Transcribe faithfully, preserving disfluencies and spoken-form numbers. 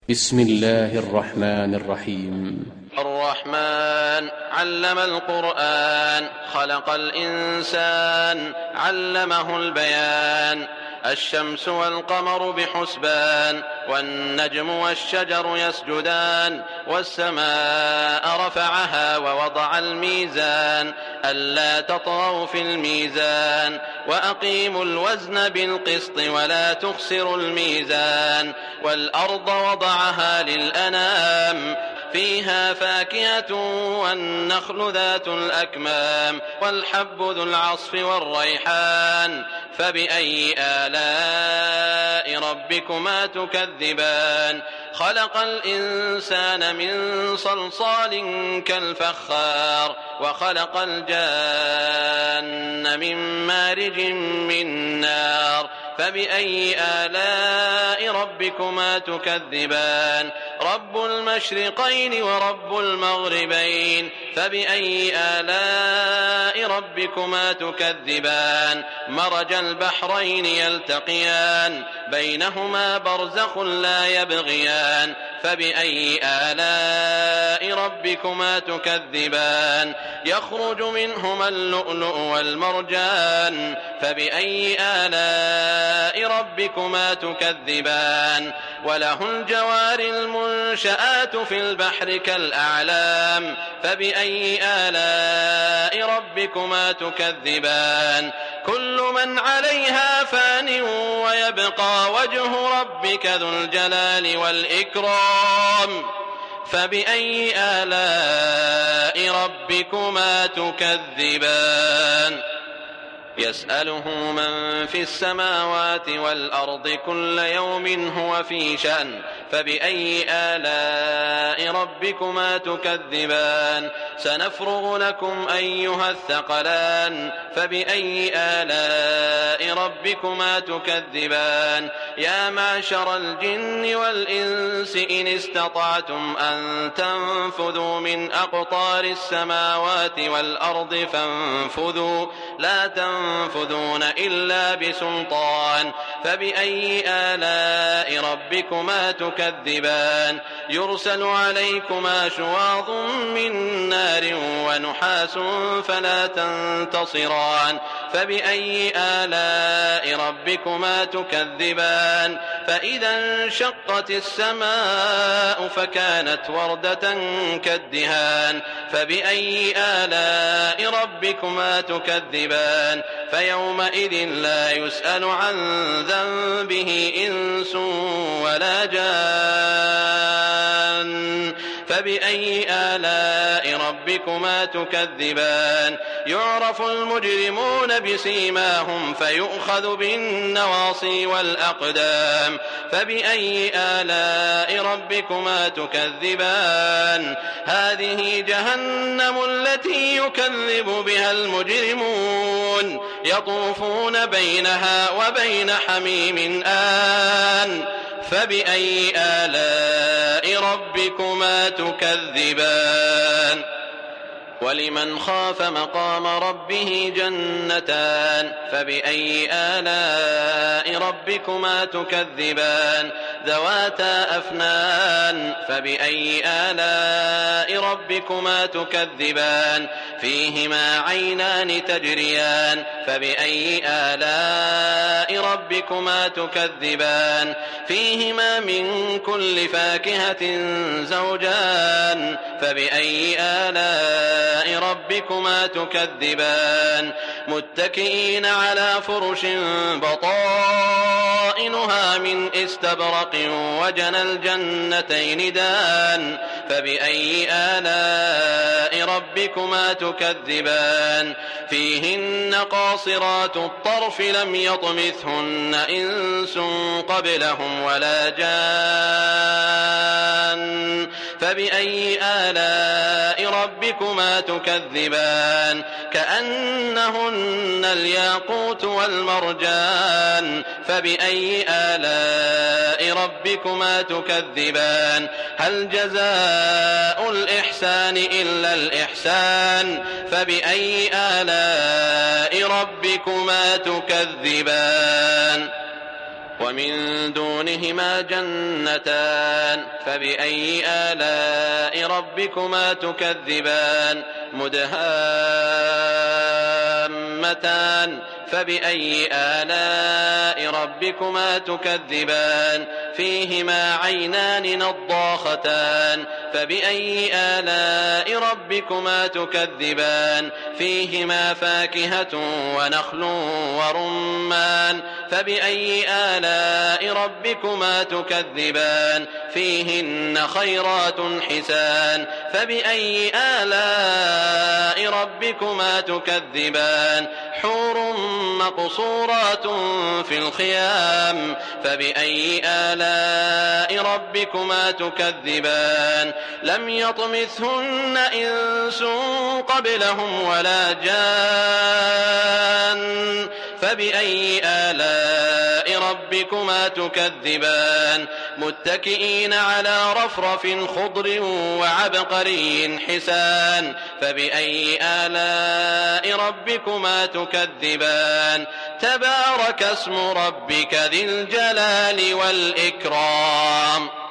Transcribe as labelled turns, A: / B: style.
A: بسم الله الرحمن الرحيم.
B: الرحمن علم القرآن، خلق الإنسان، علمه البيان. الشمس والقمر بحسبان، والنجم والشجر يسجدان. والسماء رفعها ووضع الميزان، ألا تطغوا في الميزان. وأقيموا الوزن بالقسط ولا تخسروا الميزان. والأرض وضعها للأنام، فيها فاكهة والنخل ذات الأكمام، والحب ذو العصف والريحان. فبأي آلاء ربكما تكذبان؟ خلق الإنسان من صلصال كالفخار، وخلق الجان من مارج من نار. فبأي آلاء ربكما تكذبان؟ رب المشرقين ورب المغربين. فبأي آلاء ربكما تكذبان؟ مرج البحرين يلتقيان، بينهما برزخ لا يبغيان. فبأي آلاء ربكما تكذبان؟ يخرج منهما اللؤلؤ والمرجان. فبأي آلاء ربكما تكذبان؟ وله الجوار المنشآت في البحر كالأعلام. فبأي آلاء ربكما تكذبان؟ كل من عليها فان، ويبقى وجه ربك ذو الجلال والإكرام. فبأي آلاء ربكما تكذبان؟ يسأله من في السماوات والأرض كل يوم هو في شأن. فبأي آلاء ربكما تكذبان؟ سنفرغ لكم أيها الثقلان. فبأي آلاء ربكما تكذبان؟ يا معشر الجن والإنس إن استطعتم أن تنفذوا من أقطار السماوات والأرض فانفذوا، لا تنفذون إلا بسلطان. فبأي آلاء ربكما تكذبان؟ يرسل عليكما شواظ من نار ونحاس فلا تنتصران. فبأي آلاء ربكما تكذبان؟ فإذا انشقت السماء فكانت وردة كالدهان. فبأي آلاء ربكما تكذبان؟ فيومئذ لا يسأل عن ذنبه إنس ولا جان. فبأي آلاء ربكما تكذبان؟ يعرف المجرمون بسيماهم فيؤخذ بالنواصي والأقدام. فبأي آلاء ربكما تكذبان؟ هذه جهنم التي يكذب بها المجرمون، يطوفون بينها وبين حميم آن. فبأي آلاء ربكما تكذبان؟ ولمن خاف مقام ربه جنتان. فبأي آلاء ربكما تكذبان؟ ذواتا أفنان. فبأي آلاء ربكما تكذبان؟ فيهما عينان تجريان. فبأي آلاء ربكما تكذبان؟ فيهما من كل فاكهة زوجان. فبأي آلاء ربكما تكذبان؟ متكئين على فرش بطائنها من استبرق وجنى الجنتين دان. فبأي آلاء ربكما تكذبان؟ فيهن قاصرات الطرف لم يطمثهن إنس قبلهم ولا جان. فبأي آلاء ربكما تكذبان؟ كأنهن الياقوت والمرجان. فبأي آلاء ربكما تكذبان؟ هل جزاء الإحسان إلا الإحسان؟ فبأي آلاء ربكما تكذبان؟ ومن دونهما جنتان فبأي آلاء ربكما تكذبان مدهامتان فبأي آلاء ربكما تكذبان فيهما عينان نضاختان فبأي آلاء ربكما تكذبان فيهما فاكهة ونخل ورمان فبأي آلاء ربكما تكذبان فيهن خيرات حسان فبأي آلاء ربكما تكذبان حور مقصورات في الخيام فبأي آلاء ربكما تكذبان لم يطمثهن إنس قبلهم ولا جان فبأي آلاء ربكما تكذبان متكئين على رفرف خضر وعبقري حسان فبأي آلاء ربكما تكذبان تبارك اسم ربك ذي الجلال والإكرام.